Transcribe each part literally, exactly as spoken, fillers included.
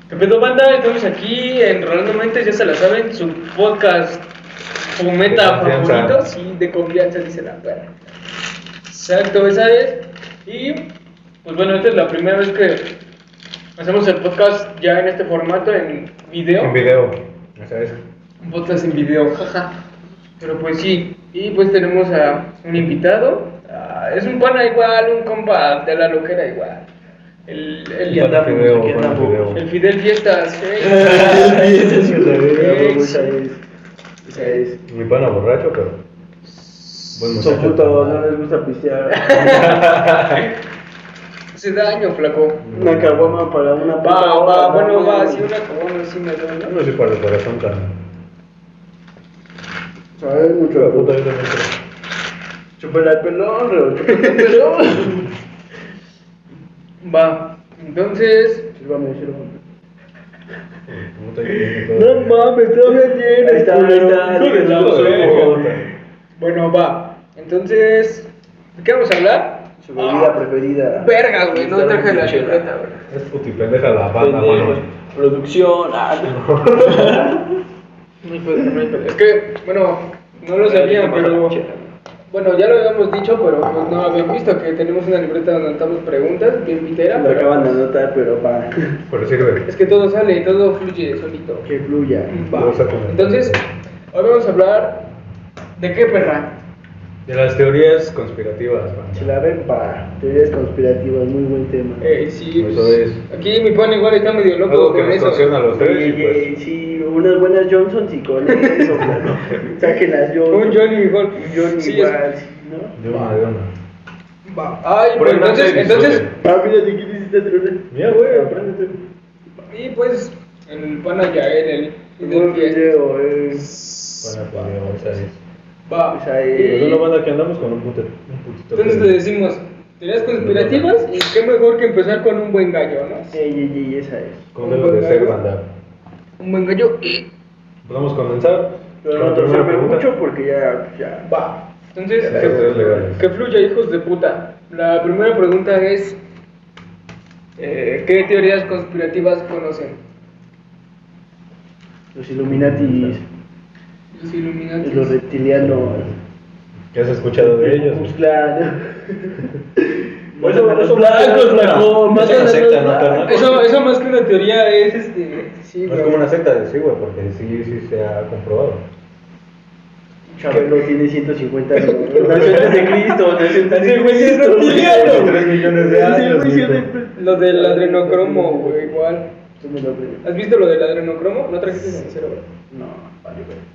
¿Qué pedo, banda? Estamos aquí en Rolando Mentes, ya se la saben, su podcast fumeta favorito, sí, de confianza, dice la perra. Exacto, esa es. Y, pues bueno, esta es la primera vez que hacemos el podcast ya en este formato, en video. En video, esa es. Un podcast en video, jaja. Pero pues sí, y pues tenemos a un invitado. Uh, es un pana igual, un compa de la loquera igual. El, el, el, andamos, video, aquí andamos. El Fidel Fiestas. Esa es. Esa es. Mi pana borracho, pero. Buen muchacho. Son putos, no les gusta pistear. Hace daño, flaco. Una caguama para una puta. Va, va, bueno, va, si una caguama sí me duele. No sé para el corazón tan. ¿Sabes? Mucho la puta vida. Chúpela el pelón, reo, chúpela el pelón. Va, entonces. Sírvame, sírvame. No mames, todavía tiene. Ahí está, ahí está. Bueno, va. Entonces, ¿de qué vamos a hablar? Su bebida ah, preferida. Vergas, güey, no traje la libreta, güey. Es puti pendeja la banda, mano. Producción. Ah, no hay pedo, no hay pedo. Es que, bueno, no lo sabían, pero. Bueno, ya lo habíamos dicho, pero pues no habían visto que tenemos una libreta donde anotamos preguntas, bien pitera. Lo acaban de anotar, pero para. Pero sirve. Es que todo sale y todo fluye solito. Que fluya. Va. Entonces, hoy vamos a hablar. ¿De qué, perra? De las teorías conspirativas, man. Se la ven para teorías conspirativas, muy buen tema. Eh, sí. Eso es. Aquí mi pan igual está medio loco. Algo que con nos eso. funciona a los tres. Sí, Y pues... sí, unas buenas Johnsons y con eso, claro. Saquen las Johnson. Un Johnny igual. Johnny sí, igual, es... sí, ¿no? De una, de una. Va. Ay, pues entonces, entonces. Ah, mira, ¿de quién hiciste tronar? Mira, güey, apréndete. Y pues, el pana ya en el. El buen video es. Pana video, esa es. Va. Esa es. Pues una banda que andamos con un putito. Un putito Entonces te decimos, teorías conspirativas y qué mejor que empezar con un buen gallo, ¿no? Ey, ey, ey, esa es. Como debe de ser, banda. Un buen gallo y. Podemos comenzar. Pero no torcerme mucho porque ya. ya. Va. Entonces, Ya, que, es legal. que fluya, hijos de puta. La primera pregunta es: eh, ¿qué teorías conspirativas conocen? Los Illuminatis. Los Illuminati. Los reptilianos. ¿Qué has escuchado de ellos? Pues claro. Pues Eso, eso eso más que blancos, una- blanco, es más una que secta, una- ¿no, carnal? Eso, eso más que una teoría es este. Sí, No es güey. como una secta de sí, güey, porque sí, sí se ha comprobado. Chabelo tiene ciento cincuenta años. Nació antes de Cristo, nació antes de Ese güey es Cristo. reptiliano. tres millones de años. Ese güey hijo. de- Lo del adrenocromo, güey, igual. Tú me lo crees. ¿Has visto lo del adrenocromo? No trajiste el cenicero, güey. No, vale,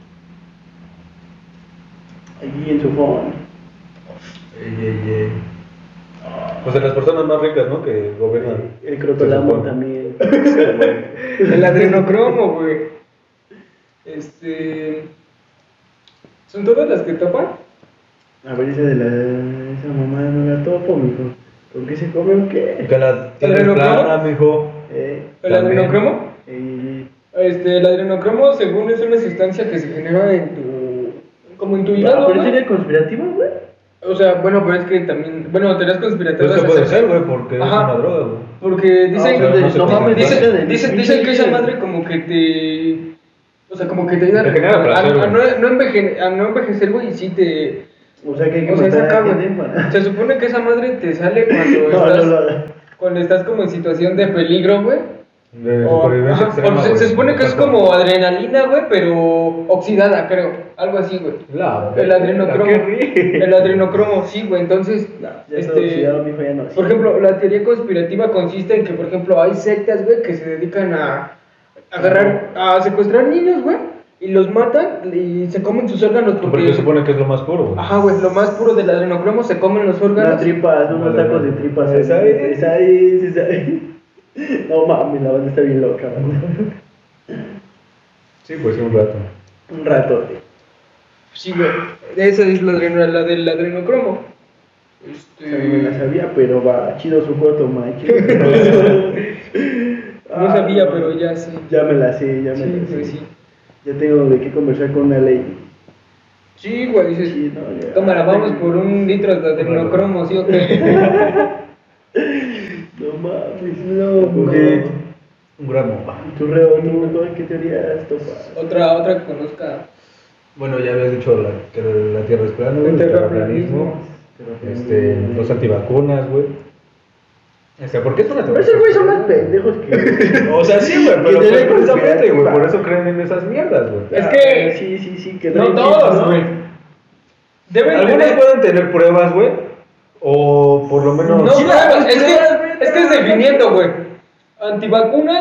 güey. Allí en su phone. Ey, ey, ey. Pues de las personas más ricas, ¿no? Que gobiernan. El crotolamo Se supone. también. El adrenocromo, güey. Este. ¿Son todas las que topan? A ver, esa de la. Esa mamá no la topo, mijo. ¿Por qué se come o qué? Que la tiene ¿Adrenocromo? plana, mijo. Eh. ¿El También. adrenocromo? eh, Este, el adrenocromo, según es una sustancia que se genera en tu. Como en tu Ah, hígado. pero güey. sería conspirativa, güey. O sea, bueno, pero es que también. Bueno, teorías conspirativas. Pues se puede acerca- ser, güey, porque Ajá. es una droga, güey. Porque dicen, Ah, pero no se no puede mames, hacer. dicen, dicen, dicen que esa madre como que te, o sea, como que te ayuda Te genera a, placer, a, a güey. no, no enveje- a no envejecer, güey, y sí te, O sea que hay que o sea, matar esa a cabrón, gente para- se supone que esa madre te sale cuando No, estás, no, no. cuando estás como en situación de peligro, güey. De O, supervivencia ajá, extrema. o se, güey. se supone que es como adrenalina, güey, pero oxidada, creo, algo así, güey. La, El adrenocromo, ¿qué ríe? el adrenocromo, sí, güey, entonces, Ya está este, oxidado, mijo, ya no. por ejemplo, la teoría conspirativa consiste en que, por ejemplo, hay sectas, güey, que se dedican a agarrar, a secuestrar niños, güey, y los matan y se comen sus órganos porque... Porque se supone que es lo más puro, güey. Ajá, güey, lo más puro del adrenocromo se comen los Unas órganos. tripas, unos Vale, tacos de vale. tripas. Esa ahí, es. Esa es, esa es. No mames, la banda está bien loca, man. Sí, pues sí, un rato. Un rato. Sí, güey, esa es la, adreno- la del adrenocromo. O sea, no me la Este... sabía, pero va, chido su coto, man. chido. No sabía, pero ya sé. Ya me la sé, ya me Sí, la sé. güey, sí. Ya tengo de qué conversar con una ley. Sí, güey, dices, Sí, no, ya. cámara, vamos por un litro de adrenocromo, ¿sí o qué? No mames, No, porque Un gramo. Tu reo, tú, ¿qué teorías topas? Otra, otra que conozca. Bueno, ya habías dicho la, que la Tierra es plana, güey, El el terraplanismo. terraplanismo, este, los antivacunas, güey. Este, ¿por qué es una Pero teoría? esos güey son más pendejos que. O sea, sí, güey, pero Que te pues, den precisamente, güey, conspirativa. por eso creen en esas mierdas, güey. Es que- Ah, Sí, sí, sí, que No traen todos, chips, ¿no? güey. Deben Algunos tener- pueden tener pruebas, güey, o por lo menos... No, Sí, pruebas, las es pruebas, que, güey, es que es no, definiendo, güey. Antivacunas.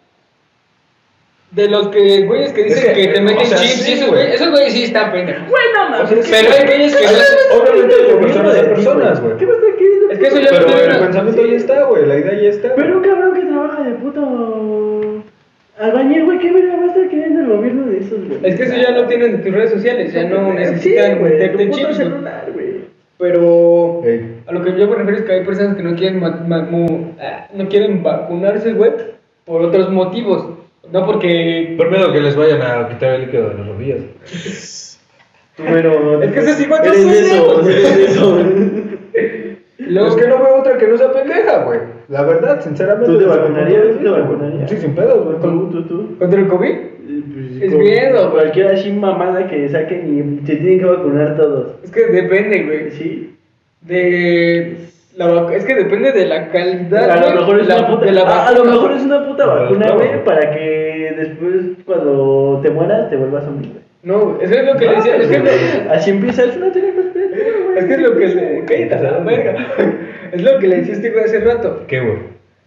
De los que, güeyes que dicen Es que, que, te o meten sea, chips sí, y esos güey. güeyes, esos güeyes sí están pendejos. Güey, no mames. O sea, Pero hay güeyes que no es- obviamente de personas a personas, güey. ¿Qué me está queriendo? Es que eso ya Pero no tiene el una- pensamiento ya está, güey, la idea ya está. güey. Pero un cabrón que trabaja de puto albañil, güey, ¿qué verga va a estar queriendo el gobierno de esos, güey? Es que eso ya lo tienen en tus redes sociales, ya no necesitan Sí, güey, meterte tu puto chips, güey. celular, güey. Pero Ey. a lo que yo me refiero es que hay personas que no quieren ma- ma- mu- ah, no quieren vacunarse, güey, por otros motivos. No porque. Por miedo que les vayan a quitar el líquido de las rodillas. Tú, pero. Es que ese sí, güey, eres no de sé, eso, güey. eres de eso. Luego- Es que no veo otra que no sea pendeja, güey. La verdad, sinceramente. ¿Tú te desde mi vacunarías? punto de ¿Tú te vista, vacunarías? Sí, sin pedos, güey. Tú, tú, tú. ¿Contra el COVID? Pues, Es con miedo, güey. Cualquier así mamada que saquen y se tienen que vacunar todos. Es que depende, güey. Sí. De. La vacu- es que depende de la calidad. A güey, lo mejor es la- una puta, de la ah, a lo vacuna, mejor güey. es una puta Para los vacuna, clavos, güey, güey. para que después cuando te mueras te vuelvas zombie, güey. No, güey, eso es lo que le decía. Es que, lo- Así empieza, es una teoría conspirativa, güey. es que es lo que le. Cállate a la verga. Es lo que le decía este güey hace rato. ¿Qué, güey?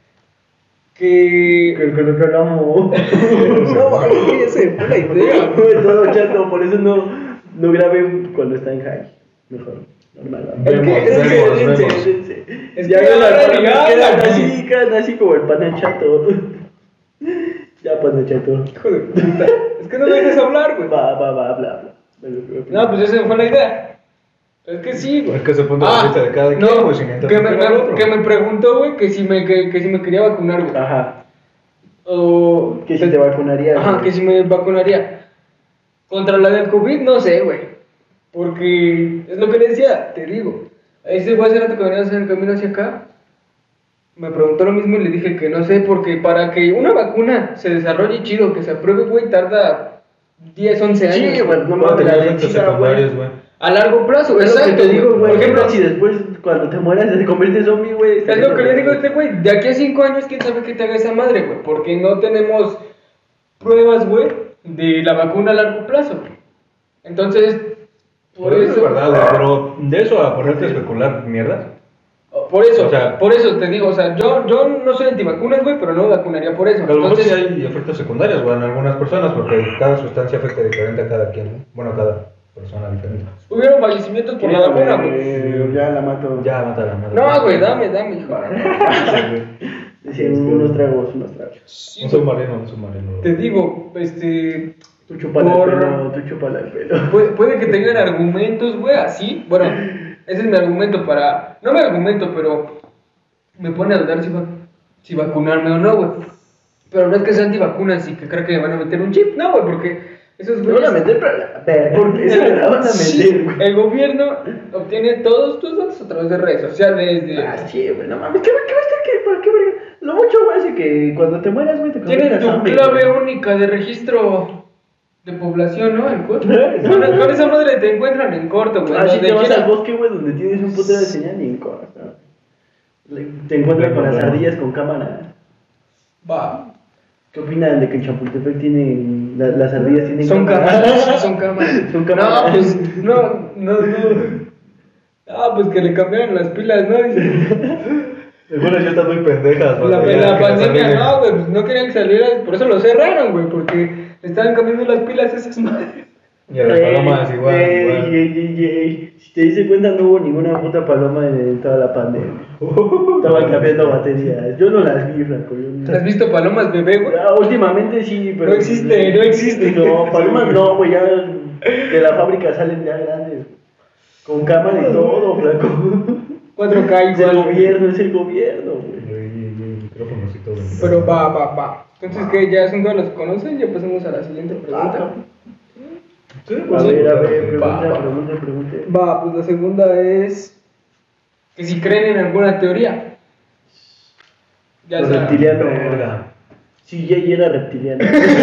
Que. Que el que no amo. No, güey, esa fue la idea. Güey, todo chato, por eso no, no grabé cuando está en high. Mejor, normal. ¿no? Es que- Vemos, es que- vemos, Dense, vemos. dense. Es Ya que veo las agarra y palabras, gana, quedan güey. así, quedan así como el pan de chato. Ya, pan de chato. Hijo de puta. Es que no me dejas hablar, güey. Va, va, va, bla, bla. No, pues esa fue la idea. Es que sí, güey. Es que se pone la lista de cada quien, no, güey, sin mientras que me, pega al me- otro. que me preguntó, güey, que si me, que, que si me quería vacunar, güey. Ajá. O... Que si te vacunarías. Ajá, güey. que si me vacunaría. Contra la del COVID, no sé, güey. Porque es lo que le decía, te digo. Ese güey hace rato que venía a hacer el camino hacia acá. Me preguntó lo mismo y le dije que no sé, porque para que una vacuna se desarrolle chido, que se apruebe, güey, tarda diez, once años. Sí, güey, no No mames, la tener de efectos China, secundarios, güey. güey. A largo plazo, Es lo que exacto. te digo, güey. Por ¿Qué ejemplo, tal si después, cuando te mueras, te conviertes en zombie, güey? es lo que le digo a este güey. De aquí a cinco años, quién sabe qué te haga esa madre, güey. Porque no tenemos pruebas, güey, de la vacuna a largo plazo. Entonces, por Por eso eso. es verdad, güey, pero de eso a ponerte a especular mierdas. Por eso, O sea, por eso te digo, o sea, yo, yo no soy antivacunas, güey, pero no me vacunaría por eso. A lo mejor Entonces, sí hay efectos secundarios, güey, en algunas personas, porque cada sustancia afecta diferente a cada quien, ¿no? Bueno, a cada persona diferente. hubieron fallecimientos por la vacuna, güey. Ya la mato. Ya, mátala, mátala. No, güey, dame, dame, hijo. Decían unos tragos, unos tragos. Sí, Un güey. submarino, un submarino. Te digo, este. Tú chúpala Por- el pelo, tú chúpala el pelo. Puede, puede que tengan argumentos, güey, así. Bueno, ese es mi argumento para. No mi argumento, pero me pone a dudar si, va- si vacunarme o no, güey. Pero no es que sea antivacunas y que creo que me van a meter un chip, no, güey, porque esos No la güeyes. meter, pero la verga. Porque eso me la van a Sí, meter, güey. el gobierno obtiene todos tus datos a través de redes sociales. De... Ah, sí, güey, no mames. ¿Qué, qué va a estar? ¿Qué, ¿Para qué verga? Lo mucho, güey, hace que cuando te mueras, güey, te Tienen conviertas tu zombie, clave güey. única de registro de población, ¿no? En corto. Con, con esa madre te encuentran en corto, güey. Ah, sí, donde te vas quiera. al bosque, güey, donde tienes un putero de señal y en corto. Te encuentras con las ardillas con cámara. Va. ¿Qué opinan de que en Chapultepec tienen, la- las ardillas tienen Son cámaras, son cámaras. Son cámaras. No, pues, no, no, no. Ah, pues que le cambiaron las pilas, ¿no? Dice, Algunas ya están muy pendejas, la, güey, ya la que pandemia, salieron. no, güey, pues no querían que saliera, por eso lo cerraron, güey, porque le estaban cambiando las pilas a esas madres. Y a las palomas igual, Ey, igual. ey, ey, ey. Si te diste cuenta, no hubo ninguna puta paloma en toda la pandemia. Estaban cambiando baterías. Yo no las vi, Franco. yo no- ¿Has visto palomas bebé, güey? Ah, últimamente sí, pero. No existe, no existe. No, palomas no, güey, ya de la fábrica salen ya grandes. Con cámara y todo, Franco. cuatro K Es el igual. gobierno, es el gobierno, güey. Y- y- y micrófonos y todo. Pero va, va, va. Entonces, ¿qué? ¿Ya son todos los que conocen? Ya pasamos a la siguiente pregunta. Sí, A pues sí, ver, a claro, ver, sí. pregunta, Va, va. pregunta, pregunta. Va, pues la segunda es que si creen en alguna teoría. Ya Los sea, reptilianos. Verga. Si Jay era reptiliano.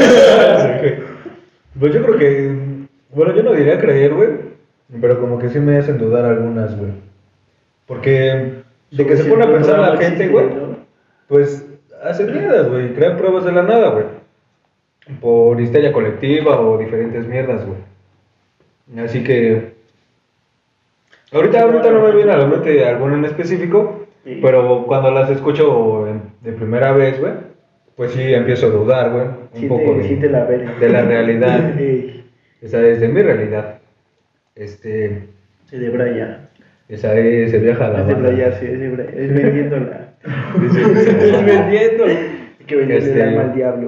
Pues yo creo que, bueno, yo no diría creer, güey, pero como que sí me hacen dudar algunas, güey. Porque de que se pone a pensar la gente, güey, pues hacen mierdas, güey, crean pruebas de la nada, güey. Por histeria colectiva o diferentes mierdas, güey. Así que, ahorita, ahorita no me viene a la mente alguna en específico, sí. Pero cuando las escucho de primera vez, güey, pues sí empiezo a dudar, güey, un siente, poco de, la, de la realidad. Esa es de mi realidad. Este. Se debraya. Esa es, se viaja a la Es banda. debrayarse, es, debra, es vendiéndola. Es vendiéndola. Hay que venderle Este, el alma al diablo.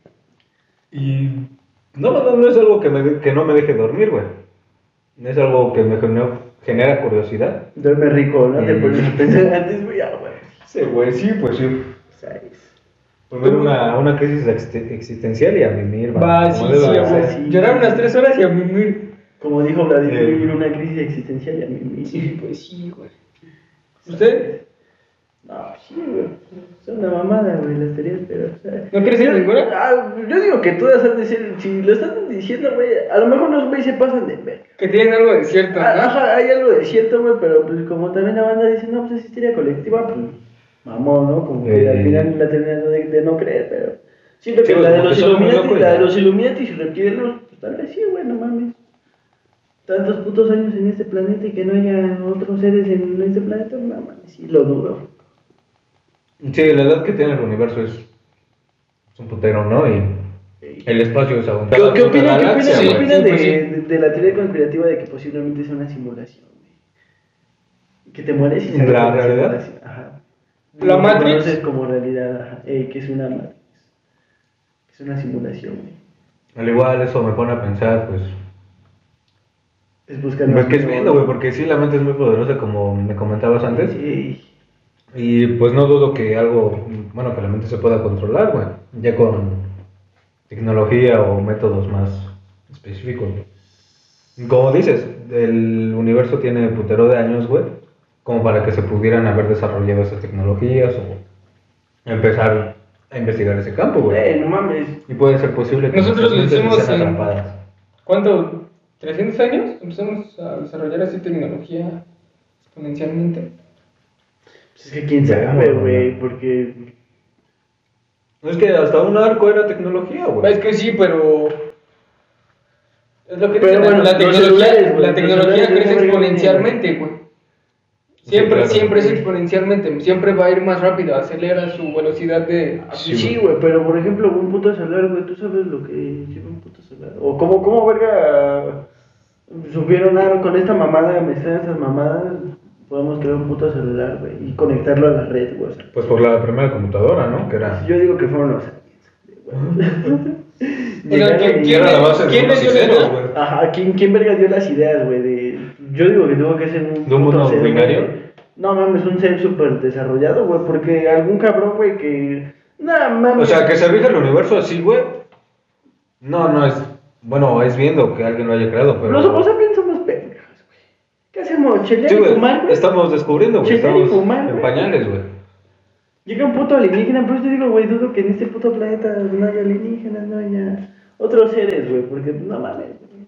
Y no, no, no es algo que, me, que no me deje dormir, güey. Es algo que me genera, genera curiosidad. Duerme rico, ¿no? Te pones a pensar antes, güey, ah, güey. Sí, güey, sí, pues sí. ¿Sabes? Pues una, una crisis existencial y a mimir, va, sí, sí, sí. Llorar unas tres horas y a mimir. Como dijo Vladimir, eh. una crisis existencial y a mimir. Sí, pues sí, güey. ¿Usted? No, sí, güey. Es una mamada, güey, las teorías, pero... O sea, ¿no crees en ninguna? Ah, yo digo que todas han de ser... Si lo están diciendo, güey, a lo mejor los güeyes se pasan de ver. Que tienen algo de cierto, ¿no? Ajá, hay algo de cierto, güey, pero pues como también la banda dice, no, pues es histeria colectiva, pues... Mamón, ¿no? Como que eh, al final la terminan de, de no creer, pero... Siento que sí, la, de los Illuminati, la de los Illuminati y reptilianos, pues tal vez sí, güey, no mames. Tantos putos años en este planeta y que no haya otros seres en este planeta, no mames, sí lo dudo. Sí, la edad que tiene el universo es, es un putero, ¿no? Y el espacio es abundante. ¿Qué, ¿qué opinan, ¿qué opinan, sí, ¿qué opinan sí, de, pues sí. de, de la teoría conspirativa de que posiblemente sea una simulación, güey? Que te mueres y sales ¿La realidad? Ajá. ¿La Matrix? Conoces como realidad, ajá, eh, que es una Matrix. Que es una simulación, güey. Al igual eso me pone a pensar, pues... Es buscar... Pues que es viendo, güey, porque sí, la mente es muy poderosa, como me comentabas antes. Sí. Y pues no dudo que algo, bueno, que la mente se pueda controlar, güey, ya con tecnología o métodos más específicos. Como dices, el universo tiene putero de años, güey, como para que se pudieran haber desarrollado esas tecnologías o empezar a investigar ese campo, güey. Eh, no mames. Y puede ser posible que nosotros lo hicimos en... atrapadas. ¿Cuánto? ¿trescientos años? Empezamos a desarrollar así tecnología exponencialmente. Es que quién sabe, güey, porque... Es que hasta un arco era tecnología, güey. Es que sí, pero... Es lo que pero dice, bueno, la tecnología, wey, la tecnología crece exponencialmente, güey. Siempre, sí, claro, siempre es exponencialmente, siempre va a ir más rápido, acelera su velocidad de... Sí, güey, pero por ejemplo, un puto celular, güey, ¿tú sabes lo que lleva un puto celular? O cómo, cómo verga, supieron algo con esta mamada, me están esas mamadas, podemos crear un puto celular, güey, y conectarlo a la red, güey. Pues por la primera computadora, ¿no? Que era... Yo digo que fueron los aliens, Pero, ¿quién, ¿quién, era la base ¿quién de le dio la la güey? Ajá, ¿quién, ¿quién verga dio las ideas, güey? De... Yo digo que tuvo que ser un... ¿De un mundo ser, binario? Güey. No mames, un ser súper desarrollado, güey, porque algún cabrón, güey, que... Nah, mames. O sea, que se rige el universo así, güey. No, no es... Bueno, es viendo que alguien lo haya creado, pero... Los homo sapiens somos pendejos, güey. ¿Qué hacemos? ¿Chelear sí, y fumar, güey? Estamos descubriendo, güey. Chelear y Estamos fumar, en güey. pañales, güey. Llega un puto alienígena, pero yo te digo, güey, dudo que en este puto planeta no haya alienígenas, no haya otros seres, güey, porque no mames, güey.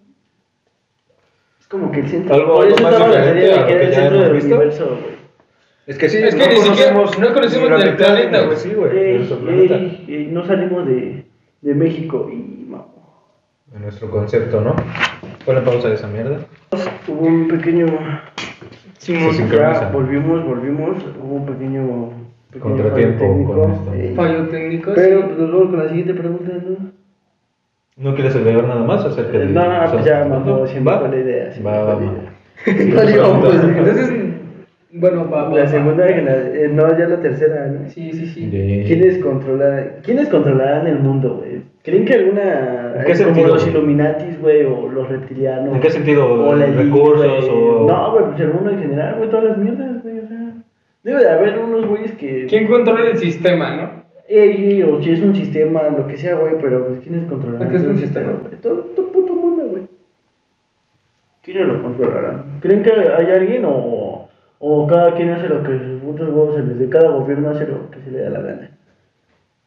Es como que el centro... Algo, Por eso algo más estaba la diferente teoría a de lo que era que el ya centro hemos del visto. universo, güey. Es que sí, es que no ni siquiera conocemos no conocemos la del mitad, planeta, güey. Sí, güey, de Ey, nuestro planeta. ey, ey, no salimos de, de México y... No. De nuestro concepto, ¿no? Ponle pausa a esa mierda. Hubo un pequeño... Se ya sincroniza. volvimos, volvimos, hubo un pequeño... pequeño Contratiempo fallo técnico, con esto. ey. Fallo técnico. Pero sí. pues nos vamos con la siguiente pregunta, ¿no? ¿No quieres agregar nada más acerca de...? No, no, pues ya, ¿no? mamó, siempre ¿Va? fue la idea. siempre Va, fue va, la va. idea. ¿Cuál íbamos? Entonces, bueno, va, va, La va. segunda, que la- eh, no, ya la tercera, ¿no? Sí, sí, sí. De- ¿Quiénes controlan, ¿quiénes controlarán el mundo, güey? ¿Creen que alguna... ¿En qué como sentido, los güey? Illuminatis, güey, o los reptilianos? ¿En qué sentido? O la elite, ¿Recursos güey? o...? No, güey, pues el mundo en general, güey, todas las mierdas, güey, o sea... Debe de haber unos güeyes que... ¿Quién controla el sistema, no? Ey, o si es un sistema, lo que sea, güey, pero pues ¿quiénes controlarán? ¿Por qué es un todo el sistema? güey? Todo, todo puto mundo, güey. ¿Quiénes lo controlarán? ¿Creen que hay alguien o, o cada quien hace lo que sus putos huevos se les dé? Cada gobierno hace lo que se le da la gana.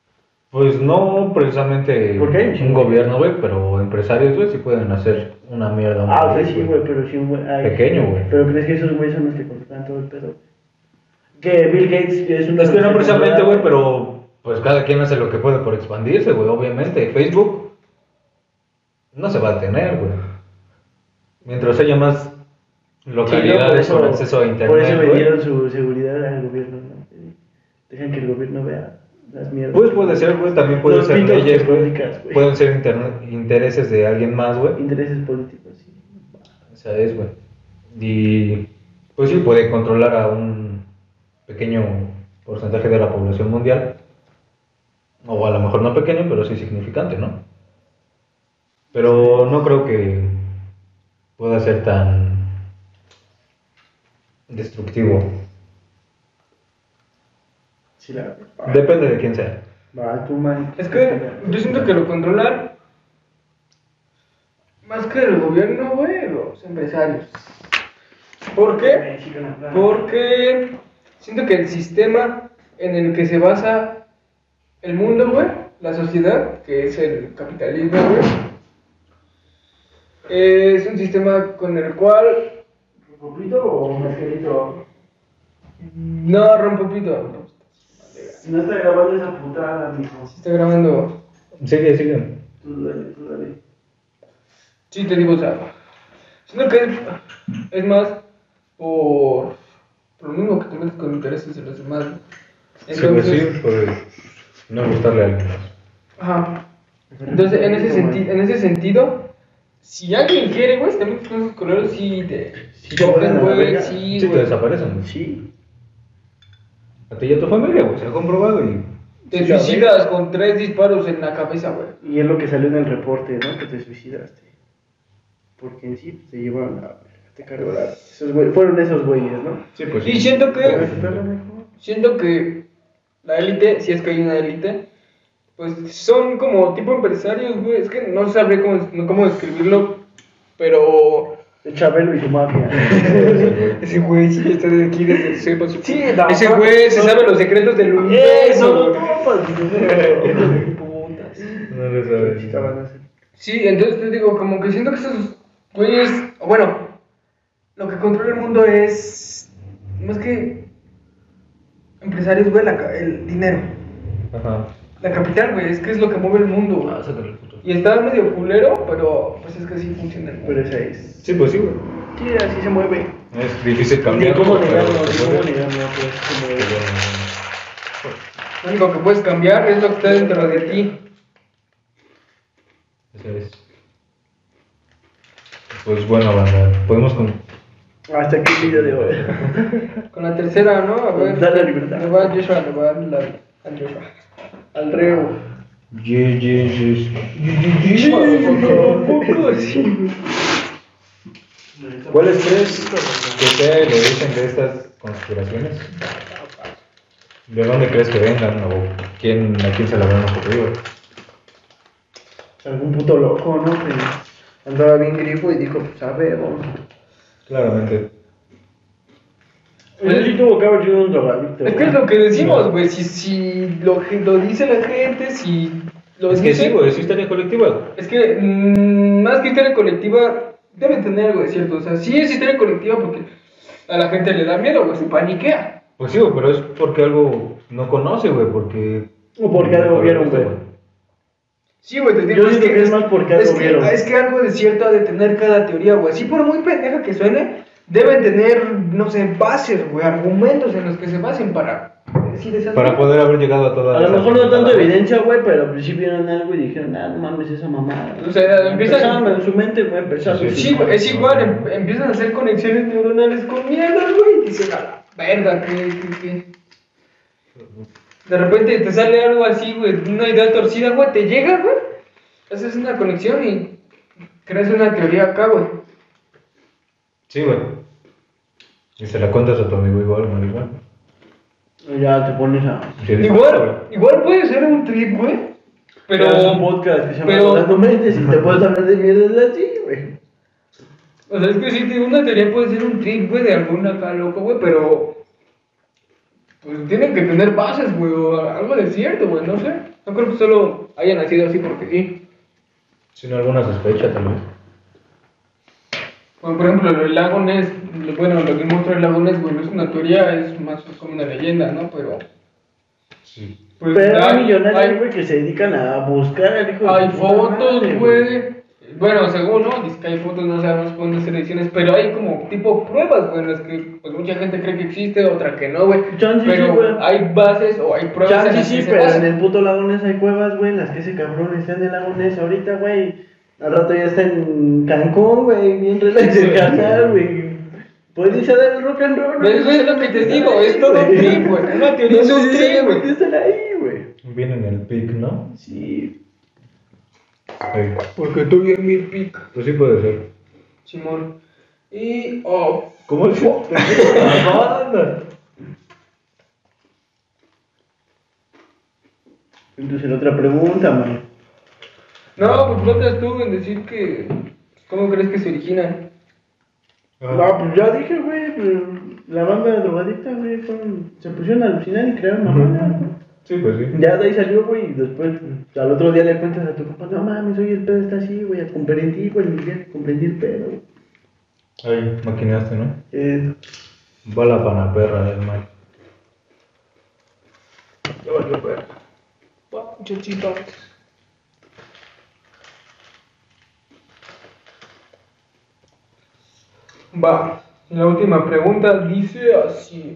Pues no precisamente ¿Por qué? un gobierno, güey, pero empresarios, güey, sí pueden hacer una mierda. Ah, o muy sea, bien, sí, güey, pero sí, güey. ay, Pequeño, güey. Pero crees que esos güeyes son los que controlan todo el pedo. Que Bill Gates es un. Es que no precisamente, güey, pero pues cada quien hace lo que puede por expandirse, güey, obviamente. Facebook no se va a detener, güey. Mientras haya más localidades Sí, no, con por eso- acceso a internet, Por eso güey. vendieron su seguridad al gobierno, ¿no? Dejan que el gobierno vea las mierdas. Pues puede ser, güey, también puede Los ser pitos leyes, que güey. publicas, güey. Pueden ser inter- intereses de alguien más, güey. Intereses políticos, sí. Esa es, güey. Y pues sí, puede controlar a un pequeño porcentaje de la población mundial. O a lo mejor no pequeño, pero sí significante, ¿no? Pero no creo que pueda ser tan destructivo. Sí, la Depende de quién sea. Va, tú, man. Es que yo siento que lo controlan más que el gobierno, güey, los empresarios. ¿Por qué? Porque siento que el sistema en el que se basa el mundo, güey, la sociedad, que es el capitalismo, güey, es un sistema con el cual... ¿Rompoplito o mezcalito? No, rompopito. No está grabando esa putada, mijo. Se está grabando. Sigue, sigue. Tú dale, tú dale. Sí, te digo, o sea, siento que es, es más por, por lo mismo que te metes con intereses de los demás. Sí, pues sí, por no gustarle a alguien más. Ajá. Entonces, en ese, senti en ese sentido, si alguien quiere, güey, si te metes con esos colores, sí te Sí te cogen, van a la güey, verga. sí, Sí, te güey. desaparecen, güey. Sí. A ti y a tu familia, güey, se ha comprobado y... Te suicidas con tres disparos en la cabeza, güey. Y es lo que salió en el reporte, ¿no? Que te suicidaste. Porque en sí te llevaron a la verga, te cargó la... Esos güey, fueron esos güeyes, ¿no? Sí, pues Y siento que, Perro, mijo. siento que la élite, si es que hay una élite, pues son como tipo empresarios, güey. Es que no sabré cómo, no cómo describirlo, pero... De Chabelo y su mafia. Ese güey sí está de aquí desde que sepa su... Sí, no, Ese no, güey se no. sabe los secretos del ¡Eh! universo. ¡Solo güey. topas! Putas. No lo sabes. Sí, te van a hacer. Sí, entonces te digo, como que siento que esos güeyes, o bueno, lo que controla el mundo es más que empresarios, güey, la ca- el dinero, Ajá. la capital, güey, es que es lo que mueve el mundo, güey. Ah, sácale el puto. Y está medio culero, pero pues es que así funciona el mundo. Pero esa es. Sí, pues sí, güey. Sí, así se mueve. Es difícil Ni cambiar. cómo pero negarlo, se ni cómo puede. negarlo, pues se mueve. Lo único que puedes cambiar es lo que está dentro de ti. Eso es. Pues bueno, banda, podemos con... Hasta aquí el video de hoy. Con la tercera, ¿no? A ver. Dale la libertad. Le va a Joshua, le va a la, al Joshua. Al Reo. Ye, ye, ye. ¿Cuáles crees que sea el origen de estas conspiraciones? ¿De dónde crees que vengan o quién, a quién se la habrán ocurrido? Algún puto loco, ¿no? Que andaba bien grifo y dijo, pues a ver, vamos. Claramente. Él sí tuvo que haber sido un drogadicto. Es que es lo que decimos, güey. Si, si lo, que- lo dice la gente, si lo Es que dice. sí, güey, es historia colectiva, güey. Es que mm, más que historia colectiva, debe tener algo de cierto. O sea, sí es historia colectiva porque a la gente le da miedo, güey, se paniquea. Pues sí, güey, pero es porque algo no conoce, güey, porque... O porque algo vieron, güey. Sí, güey, te digo. Yo siento que es más porque algo es que, vieron. es que algo de cierto ha de tener cada teoría, güey. Sí, por muy pendeja que suene, deben tener, no sé, bases, güey, argumentos en los que se basen para decir esas Para cosas. poder haber llegado a toda A lo esa mejor no tanto pendejada, güey. evidencia, güey, pero al principio vieron algo y dijeron, ah, no mames, esa mamada. O sea, empiezan- Empezaron en su mente, güey, empezaron. Sí, Sí, güey, es igual, em- empiezan a hacer conexiones neuronales con mierda, güey, y dicen, a la verga, que, que, que. De repente te sale algo así, güey, una idea torcida, güey, te llega, güey, haces una conexión y creas una teoría acá, güey. Sí, güey. Y se la cuentas a tu amigo igual, no igual. Ya te pones a. Sí, dijo, Igual, igual puede ser un trip, güey, pero... Es un podcast que se llama pero- Hablando Mentes y te puedes hablar de mierda así, güey. O sea, es que sí, te digo, una teoría puede ser un trip, güey, de alguna acá loco, güey, pero... Pues tienen que tener bases, güey, o algo de cierto, güey, no sé. No creo que solo haya nacido así porque sí. Sin alguna sospecha, tal vez. Bueno, por ejemplo, el lago Ness, bueno, lo que muestra el lago Ness, güey, no es una teoría, es más como una leyenda, ¿no? Pero... Sí. Pues, Pero hay hay, millonarios, hay, güey, que se dedican a buscar al hijo de hay su puta fotos, madre, güey. Bueno, según, ¿no? Dice que hay fotos, no sabemos cuándo hacer ediciones, pero hay como tipo pruebas, güey, en las que pues mucha gente cree que existe, otra que no, güey. Chance sí, Pero güey. hay bases o hay pruebas en Chance las sí, que se pero en basan. el puto lago Ness hay cuevas, güey, en las que ese cabrón está en el lago Ness ahorita, güey. Al rato ya está en Cancún, güey, bien relax el canal, güey. Puedes irse a dar el rock and roll, ¿Ves, güey? Es lo que te digo, es todo un trip, güey. Una teoría es un trip, güey. Están ahí, güey. Viene en el pic, ¿no? Sí. Sí. Porque estoy en mi pic, Pues sí puede ser. Simón. Y, oh, ¿Cómo es? La banda. Entonces la otra pregunta, man. no, pues flotas tú en decir que, ¿cómo crees que se originan? No, pues ya dije, güey, pues, la banda de drogadicta, güey, fueron- se pusieron a alucinar y crearon mamá, güey. Sí, pues sí. Ya de ahí salió, güey, y después pues, al otro día le cuentas a tu papá, no mames, oye, el pedo está así, güey, comprendí, güey, Miguel, comprendí el pedo, güey. Ahí, maquineaste, ¿no? Eh, Va la pana perra del mal. Ya valió perra. Va, muchachito. Va, la última pregunta dice así.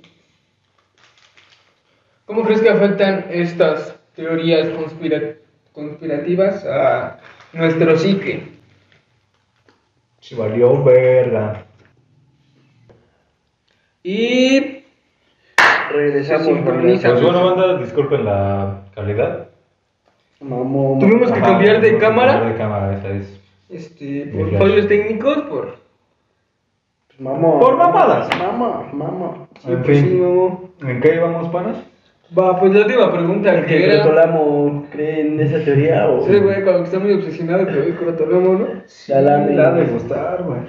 ¿Cómo crees que afectan estas teorías conspira- conspirativas a nuestro psique? Si valió verga. Y regresamos, Se sincroniza. Pues bueno, banda, disculpen la calidad. Mamó. Tuvimos que Ajá, cambiar de tuvimos que cámara. cambiar de cámara, esa es. este, De por flash. fallos técnicos, por... Mamó. Por mamadas. Mamá, mamá. Sí, En pues fin. sí, mamá. ¿En qué íbamos, panas? Va, pues la última pregunta ¿El que que el era... Grotolamo cree en esa teoría o...? Sí, güey, como que está muy obsesionado con el crotolamo, ¿no? La lame. La de gustar, güey.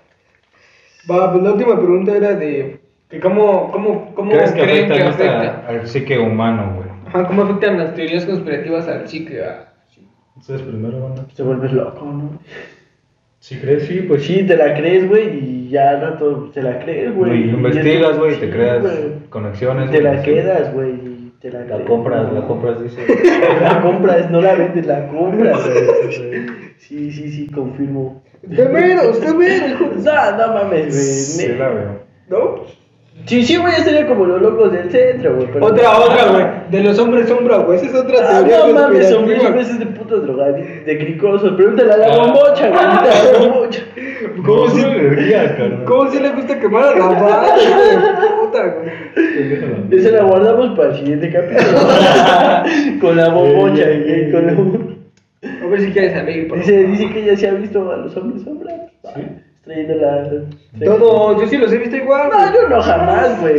Va, pues la última pregunta era de... que ¿Cómo, cómo, cómo ¿Crees que creen afecta, que a nuestra- afecta? al psique humano, güey? Ajá, ¿cómo afectan las teorías conspirativas al psique? A... Ustedes primero, banda. Te vuelves loco, ¿no? Si crees, sí, pues Sí, te la crees, güey, y ya al rato te la crees, güey. Y investigas, güey, y te Sí, creas güey. conexiones. Te güey, la sí. quedas, güey, y te la La crees, compras, güey. la compras, dice. La compras, no la vendes, la compras, güey. Sí, sí, sí, confirmo. Usted mero, usted mero, hijo de... No, no mames, Sí, güey. la veo. ¿No? Sí, sí, güey, estaría como los locos del centro, güey. pero- Otra, otra, güey. De los hombres sombra, güey. Esa es otra Ah, teoría no mames, conspirativa. hombre, siempre es de putos drogadictos, de cricosos. Pregúntale a la bombocha, güey, a la bombocha. ¿Cómo si, energías, carnal? ¿Cómo si le gusta quemar a la banda, hijo de puta, güey? Esa la guardamos para el siguiente capítulo. Con la bombocha, güey, con la bombocha. A ver si quiere salir, por Dice, favor. dice que ella se ha visto a los hombres sombra. Sí. Trayendo la. Todo, yo sí los he visto igual. güey. No, yo no jamás, güey.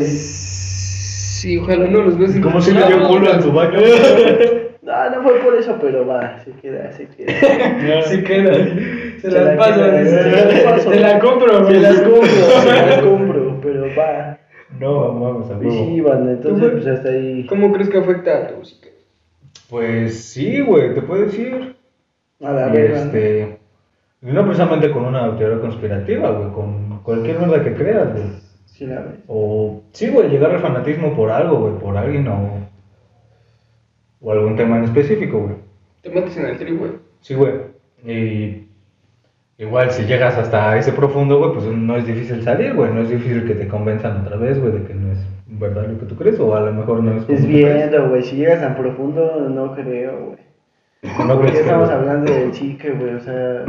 Sí, ojalá no los veas. Como si le dio culo en su baño. No, no fue por eso, pero va, se queda, se queda. Se queda. Se Se las la paso. queda, dice. se las paso. Te la compro, Se güey. las compro, se las compro, pero va. No, vamos a Y sí, huevo. banda, entonces pues hasta ahí. ¿Cómo crees que afecta a tu psique? Pues sí, güey, te puedo decir. A la Y verga. este. y no precisamente con una teoría conspirativa, güey, con cualquier mierda que creas, güey. Sí, la verdad. O sí, güey, llegar al fanatismo por algo, güey, por alguien o. O algún tema en específico, güey. Te metes en el trip, güey. Sí, güey. Y. Igual, si llegas hasta ese profundo, güey, pues no es difícil salir, güey. No es difícil que te convenzan otra vez, güey, de que no es verdad lo que tú crees, o a lo mejor no es como Es tú crees. viendo, güey, si llegas tan profundo, no creo, güey. No Porque crees que- estamos hablando del chique, güey, o sea.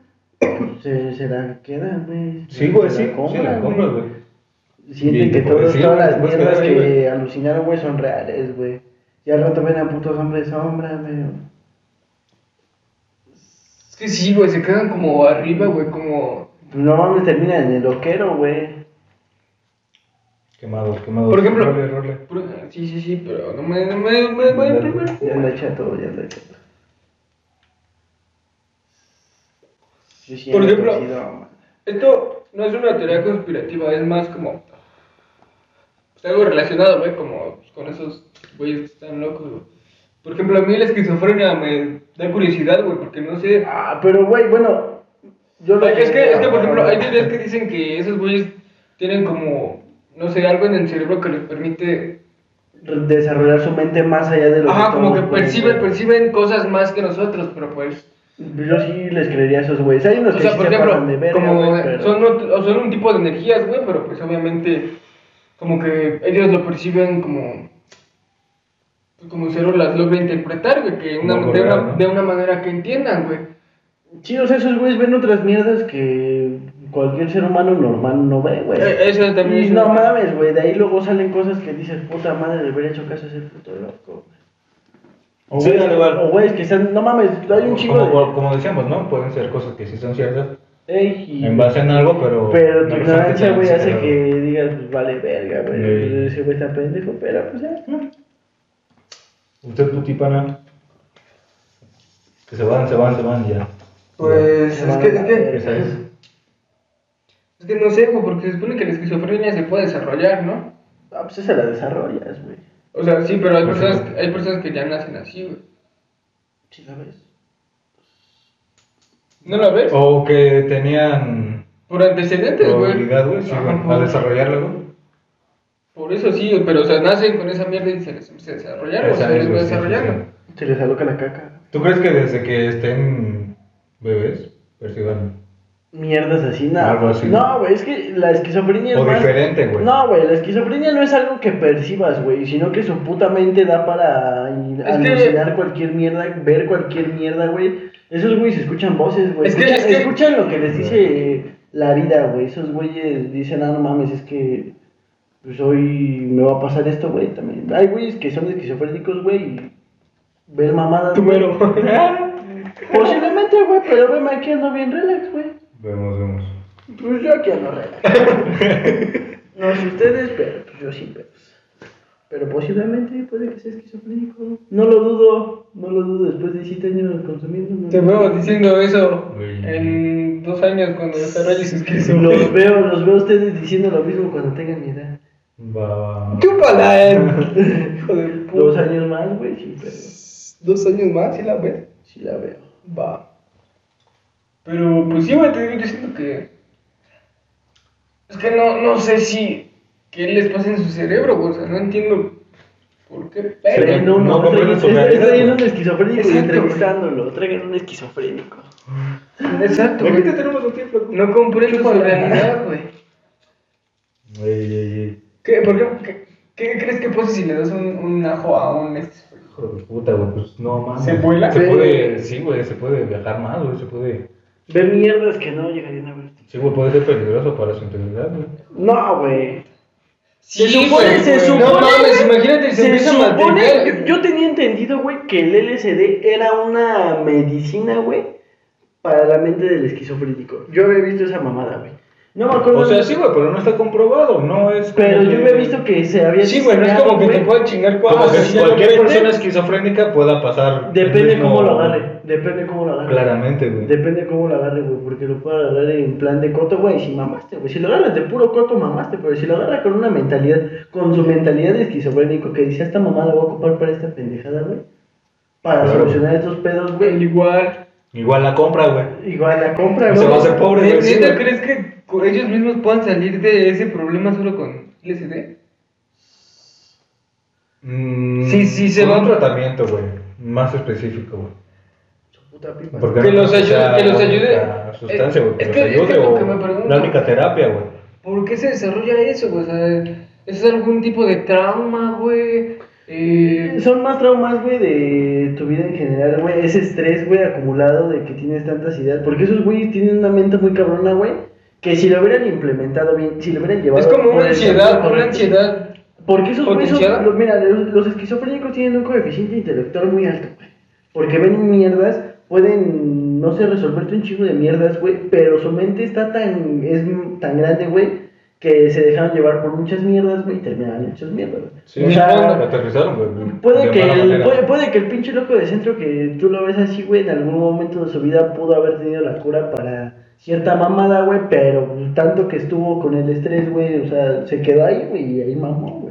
Se, se la quedan, güey. Sí, güey, Se sí, sí, la compras, güey. Sienten Y que te puedes- todos, sí, todas güey, las te puedes mierdas quedar ahí, que güey. alucinaron, güey, son reales, güey. Y al rato ven a putos hombres sombra, güey. Es que sí, güey, se quedan como arriba, güey, como... No mames, terminan en el loquero, güey. Quemados, quemados. Por ejemplo... Role, role. por- Sí, sí, sí, pero no me... No me, no me voy a primero. Ya anda chato, ya anda chato. Yo sí Por ando ejemplo, torcido, man. Esto no es una teoría conspirativa, es más como... pues, algo relacionado, güey, como con esos güeyes que están locos, güey. Por ejemplo, a mí la esquizofrenia me da curiosidad, güey, porque no sé. Ah, pero güey, bueno. Yo lo Es que, es que, por ejemplo, hay teorías que dicen que esos güeyes tienen como, no sé, algo en el cerebro que les permite. Desarrollar su mente más allá de lo Ajá, que como que todos perciben, pueden ver. perciben cosas más que nosotros, pero pues. Yo sí les creería a esos güeyes. Hay unos O que sea, sí por se ejemplo, pasan de verga, como güey, pero... son, ot- o son un tipo de energías, güey, pero pues obviamente, como que ellos lo perciben como. Pues como cero las logra interpretar, güey, que una, Como de, real, una, ¿no? de una manera que entiendan, güey. Sí, o sea, esos güeyes ven otras mierdas que cualquier ser humano normal no ve, güey. Eh, eso también Y es no una- mames, güey, de ahí luego salen cosas que dices, puta madre, le hubiera hecho caso a ese puto loco, güey. O Sí, güeyes al que- igual. o güeyes que están, no mames, hay un chingo como, de... como decíamos, ¿no? Pueden ser cosas que sí son ciertas Ey, y- en base en algo, pero. Pero tu no ignorancia, resulta güey, tan hace cerrado. que digas, pues vale verga, güey. Ey. Ese güey está pendejo, pero pues ya. Usted, putipana. Que se van, se van, se van y ya. Pues Se es van que, a la es que, verga. Esa es. es que no sé, güey, porque se supone que la esquizofrenia se puede desarrollar, ¿no? Ah, pues esa la desarrollas, güey. O sea, sí, pero hay Pues personas, sí. hay personas que ya nacen así, güey. Sí, la ves. ¿No la ves? O que tenían Por antecedentes, güey. probabilidad, güey, sí, Ajá, güey, por- a desarrollarlo, güey. Por eso sí, güey, pero o sea, nacen con esa mierda y se les empieza a desarrollar, o Esa se les es, va güey, sí, sí, desarrollando. sí. Se les aloca la caca. ¿Tú crees que desde que estén bebés perciban Mierdas así, no. Algo así. No, güey, es que la esquizofrenia o es más... diferente, güey? No, güey, la esquizofrenia no es algo que percibas, güey, sino que su puta mente da para ir- Es que- alucinar cualquier mierda, ver cualquier mierda, güey. Esos güeyes escuchan voces, güey. Es que- escuchan, es que- escuchan lo que les dice la vida, güey. Esos güeyes dicen, ah, no mames, es que pues hoy me va a pasar esto, güey, también. Hay güeyes que son esquizofrénicos, güey, y ven mamadas. Tu güey. mero. Posiblemente, güey, pero veme aquí ando bien relax, güey. Vemos, vemos. Pues yo aquí ando relax. No sé ustedes, pero pues yo sí, pero. Pero posiblemente puede que sea esquizofrénico. No lo dudo, no lo dudo después de siete años consumiendo. No Te lo veo dudo. diciendo eso Güey. en dos años cuando desarrolles Los esquizofrenia. veo, los veo a ustedes diciendo lo mismo cuando tengan mi edad. Va, va. ¡Chúpala, eh! Hijo de puta. Dos años más, güey, sí, pero ¿Dos años más? ¿Sí la ves? sí la veo. Va. Pero, pues sí, güey, te digo, yo siento que. Es que no, no sé si. ¿Qué les pasa en su cerebro, güey? O sea, no entiendo por qué. Traigan Pero, uno, no comprenden traigan- su es- es- realidad, traigan güey. un esquizofrénico y Exacto, entrevistándolo. Traigan un esquizofrénico. exacto, ¿Por güey. qué te tenemos aquí, flaco? No comprendo su Chúpala. realidad, güey. Ey, ey, ey. ¿Qué, por qué, qué, qué crees que pasa si le das un, un ajo a un esquizofrénico? Hijo de puta, güey, pues no mames. ¿Se vuela? Se Sí. puede, sí, güey, se puede viajar más, güey, se puede. Ve mierdas que no llegarían a ver. Sí, güey, puede ser peligroso para su integridad, güey. No, güey. Sí, Se supone, güey, se güey. supone. No mames, güey, imagínate, se se empieza a supone. material. Yo, yo tenía entendido, güey, que el L S D era una medicina, güey, para la mente del esquizofrénico. Yo había visto esa mamada, güey. No me acuerdo. O sea, sí, güey, pero no está comprobado, no es. como Pero yo que- había visto que se había. Sí, güey, no es como que te puedan chingar Como cuadros. que así, ya cualquier no persona metes. esquizofrénica pueda pasar. Depende el mismo- cómo lo agarre. Depende cómo lo agarre. Claramente, güey. Depende cómo lo agarre, güey. Porque lo puede agarrar en plan de coto, güey. Si mamaste, güey. Si lo agarras de puro coto, mamaste. Pero si lo agarra con una mentalidad, con su mentalidad de esquizofrénico, que dice: esta mamá la voy a ocupar para esta pendejada, güey. Para Claro. solucionar estos pedos, güey. Igual. Igual la compra, güey. Igual la compra, Y se güey. va a hacer pobre, güey. sí, ¿Neta güey. crees que co- ellos mismos puedan salir de ese problema solo con L S D? Mm, Sí, sí, se con va- un tratamiento, güey. Más específico, güey. Su puta pipa. Porque Que no los creo ayude- sea que los la ayude. única sustancia, güey, que Es los que- es que ayude, es lo o que me pregunto. la única terapia, güey. ¿Por qué se desarrolla eso, güey? O sea, ¿es algún tipo de trauma, güey? Eh, Son más traumas, güey, de tu vida en general, güey. Ese estrés, güey, acumulado de que tienes tantas ideas. Porque esos güeyes tienen una mente muy cabrona, güey. Que si lo hubieran implementado bien, si lo hubieran llevado. es como por una el ansiedad, camino una correcto. ansiedad. Porque esos güeyes son. ¿Potenciada? lo- Mira, los, los esquizofrénicos tienen un coeficiente intelectual muy alto, güey. Porque ven mierdas, pueden, no sé, resolverte un chingo de mierdas, güey. Pero su mente está tan. Es tan grande, güey. Que se dejaron llevar por muchas mierdas, güey. Y terminaron en muchas mierdas, güey. Sí, O lo sea, aterrizaron, güey. Puede de que, mala el, manera. puede, puede que el pinche loco de centro que tú lo ves así, güey, en algún momento de su vida pudo haber tenido la cura para cierta mamada, güey, pero tanto que estuvo con el estrés, güey, o sea, se quedó ahí, güey, y ahí mamó, güey.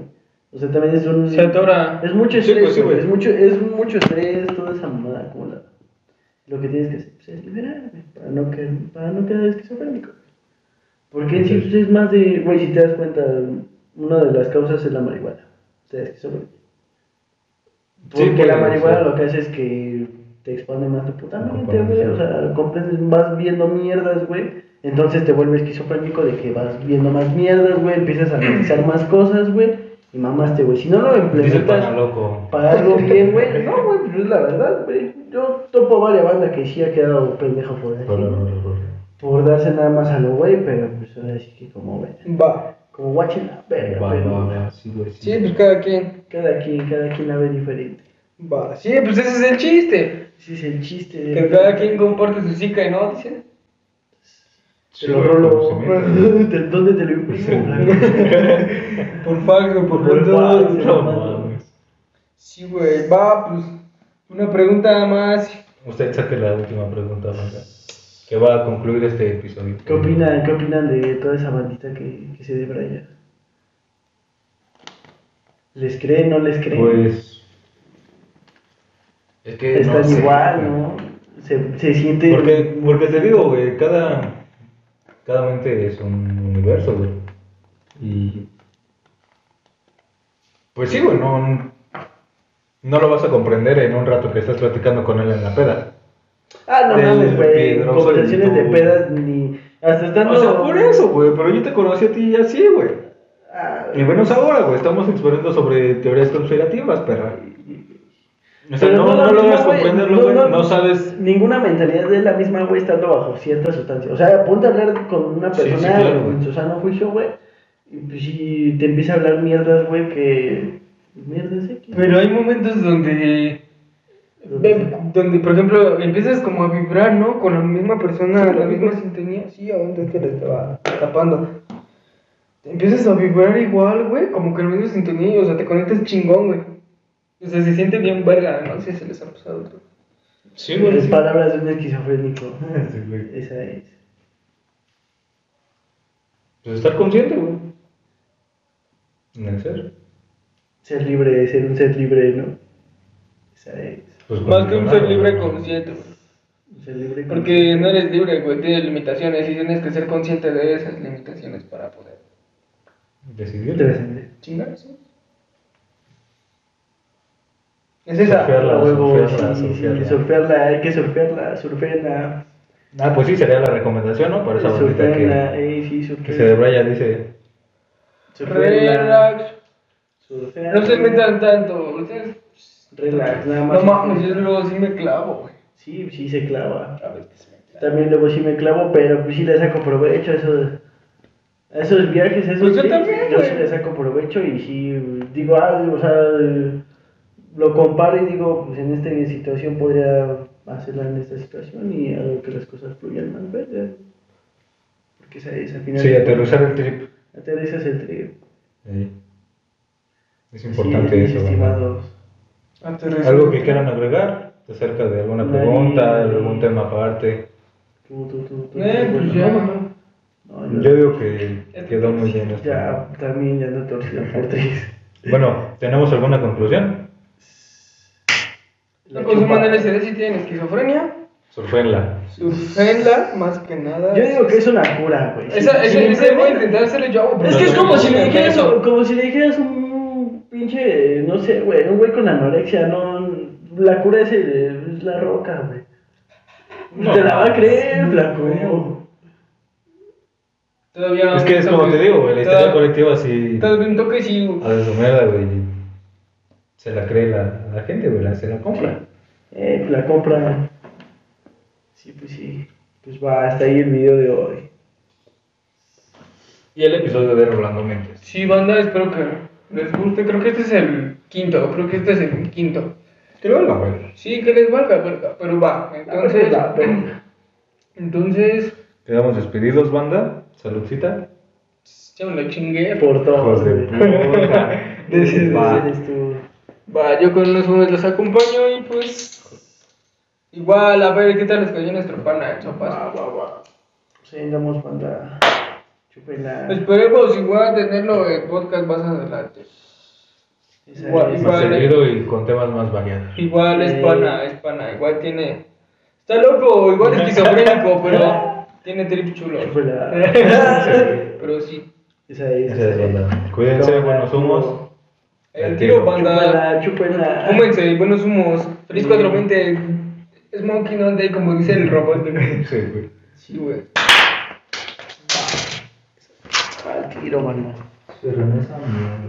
O sea, también es un... Se atora. Es mucho Sí, estrés, pues sí, güey, güey. es mucho, es mucho estrés, toda esa mamada, como la... Lo que tienes que hacer pues, es liberar, güey, para no, quedar, para no quedar esquizofrénico. Porque en sí pues, es más de, güey, si te das cuenta, una de las causas es la marihuana. Te da esquizofrenia. Porque Sí, pues, la marihuana sí. lo que hace es que te expande más tu puta mente, Compone, güey. sí. O sea, comprendes, vas viendo mierdas, güey. Entonces te vuelves esquizofrénico de que vas viendo más mierdas, güey. Empiezas a analizar más cosas, güey. Y mamaste, güey. Si no lo Dice implementas pana loco. para algo bien, güey. No, güey, pues es la verdad, güey. Yo topo varias bandas que sí ha quedado pendejo por así, Por- ¿no? por- por- Por darse nada más a lo güey, pero pues ahora sí que como ven. Va. Como watching la verga, Va, pero va, va, sí, güey, sí. Sí, pues cada quien. cada quien, cada quien la ve diferente. Va. Sí, pues ese es el chiste. Ese es el chiste. de- Que cada quien comparte su psica, ¿no? Dicen. Te lo Sí, rolo. conocimiento. ¿De ¿Dónde te lo imprimo? Por fax o por Por WhatsApp. fax. No mames. Sí, güey. Va, pues. Una pregunta más. Usted saque la última pregunta, banda, que va a concluir este episodio. ¿Qué opinan, ¿Qué opinan de toda esa bandita que, que se debraya? ¿Les creen, no les creen? Pues. Es que. Están no sé, igual, güey. ¿no? Se, se siente... Porque, porque te digo, güey, cada, cada mente es un universo, güey. Y. Pues sí, güey, no, no lo vas a comprender en un rato que estás platicando con él en la peda. Ah, no del mames, güey. piedroso Conversaciones y de tú. pedas ni... Hasta estando... O sea, por eso, güey, pero yo te conocí a ti así, güey. Ah, Y menos ahora, güey, estamos explorando sobre teorías conspirativas, perra. O sea, Pero no, no, lo mismo, logras güey, comprenderlo, güey, no, sabes. Ninguna mentalidad es la misma, güey, estando bajo cierta sustancia. O sea, ponte a hablar con una Sí, sí, persona claro, güey. en su sano juicio, güey. Y pues si te empieza a hablar mierdas, güey, que... Mierdas X. Pero hay momentos donde. Ve, donde, por ejemplo, empiezas como a vibrar, ¿no? Con la misma persona, Sí, la lo misma mismo. sintonía. Sí, aguanta, es que le estaba tapando. Empiezas a vibrar igual, güey, como que la misma sintonía, o sea, te conectas chingón, güey. O sea, se siente bien verga, no sé si les ha pasado. Güey. Sí, Las palabras de un esquizofrénico. Sí, güey. Esa es. Pues estar consciente, güey. En el ser. Ser libre, ser un ser libre, ¿no? Esa es. Pues Más que un ser libre güey. consciente, güey. Un ser libre. Porque no eres libre, güey, tienes limitaciones y tienes que ser consciente de esas limitaciones para poder Decidir. Trascender. chingar, ¿sí? Es esa. Surfearla, A huevo, surfearla, sí, sí, surfearla. surfearla, hay que surfearla, surfearla. Ah, pues sí, sería la recomendación, ¿no? Para esa bandita Surfearla, que, ey, sí, que se surfearla. debraya, dice. Surfearla. Relax. Surfearla. No se metan tanto. Ustedes. Relax, nada más. No mames, yo luego sí me clavo, güey. Sí, sí se clava. A ver, que se me clava. También luego sí me clavo, pero pues sí le saco provecho a esos, a esos viajes, a esos Pues yo trips. también, Yo güey. sí le saco provecho y sí digo, ah, o sea, eh, lo comparo y digo, pues en esta situación podría hacerla en esta situación y hago que las cosas fluyan más, ¿verdad? Porque esa es al final. Sí, aterrizar el trip. Aterrizas el trip. Sí. Es Sí, importante mis eso, ¿verdad? estimados. Aterriza. ¿Algo que quieran agregar acerca de alguna Nadie- pregunta, algún tema aparte? Tú, tú, tú, tú. Eh, pues ya. No, Yo digo que quedó muy bien esto. Ya, también ya no torcido por tres. Bueno, ¿tenemos alguna conclusión? La Consuman chupa. L S D si tienen esquizofrenia. Surfenla. Surfenla, más que nada. Yo digo que es una cura, güey. Esa, Sí, esa, sí, esa voy a implementa- intentar hacerle yo, güey. Es que es como si le dijeras, eso. como si le dijeras un pinche, no sé, güey, un güey con anorexia, no, la cura es, el- es la roca, güey. No, Te la va a no, creer, no, flaco. Todavía. Es que es como te digo, güey, la historia colectiva sí. Todavía un toque sí. A de su mierda, güey. Se la cree la, la gente, güey, la- se la compra. Eh, la compra. Sí, pues sí. Pues va, hasta ahí el video de hoy. Y el episodio de Rolando Mentes. Sí, banda, espero que les guste. Creo que este es el quinto. Creo que este es el quinto. Que lo valga, güey. Sí, que les valga, verga, pero va. Entonces. La verga. Entonces. Quedamos despedidos, banda. Saludcita. Ya me lo chingué. Por todo. Hijos de güey. puta. Ese Va. eres tú. Va, yo con unos unos los acompaño y pues. Igual, a ver qué tal les cayó nuestro pana en sopas. Va, va, va. Pues ahí andamos, banda. Chúpenla. Esperemos igual tenerlo en podcast más adelante. Esa- Igual, esa- Más igual. seguido y con temas más variados. Igual es Eh. pana, es pana, igual tiene. Está loco, igual esquizofrénico, pero tiene trip chulo. Chúpala. Pero sí. Esa es. Esa es banda. Cuídense, Toma, buenos humos. El tiro, banda. Chúpala, chúpala. Fúmense, buenos humos. Feliz cuatro veinte. Es Monkey No Day, como dice el robot. güey. Sí, güey. Sí, güey. Al tiro, mano. Cierren esa mierda.